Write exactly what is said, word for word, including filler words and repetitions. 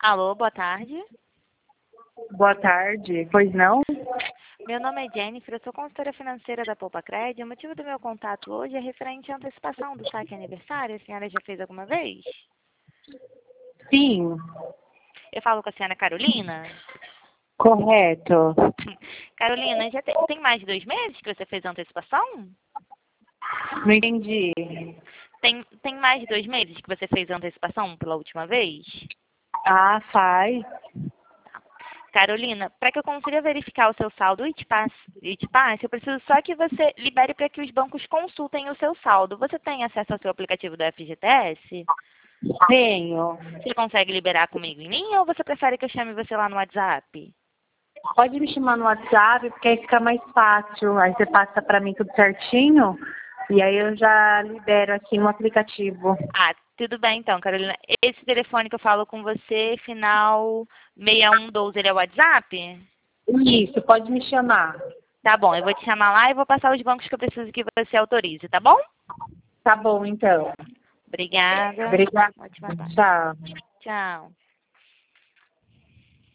Alô, boa tarde. Boa tarde, pois não? Meu nome é Jennifer, eu sou consultora financeira da Poupa Crédito. O motivo do meu contato hoje é referente à antecipação do saque aniversário. A senhora já fez alguma vez? Sim, Eu falo com a senhora Carolina. correto. Carolina, já tem, tem mais de dois meses que você fez a antecipação? Não entendi. Tem, tem mais de dois meses que você fez a antecipação pela última vez? Ah, faz. Carolina, para que eu consiga verificar o seu saldo e te passe, e te passe, eu preciso só que você libere para que os bancos consultem o seu saldo. Você tem acesso ao seu aplicativo do F G T S? Tenho. Você consegue liberar comigo em linha ou você prefere que eu chame você lá no WhatsApp? Pode me chamar no WhatsApp, porque aí fica mais fácil. Aí você passa para mim tudo certinho, e aí eu já libero aqui no aplicativo. Ah, tudo bem então, Carolina. Esse telefone que eu falo com você, final seis um um dois, ele é o WhatsApp? Isso, pode me chamar. Tá bom, eu vou te chamar lá e vou passar os bancos que eu preciso que você autorize, tá bom? Tá bom, então. Obrigada. Obrigada. Ótima tarde. Tchau. Tchau.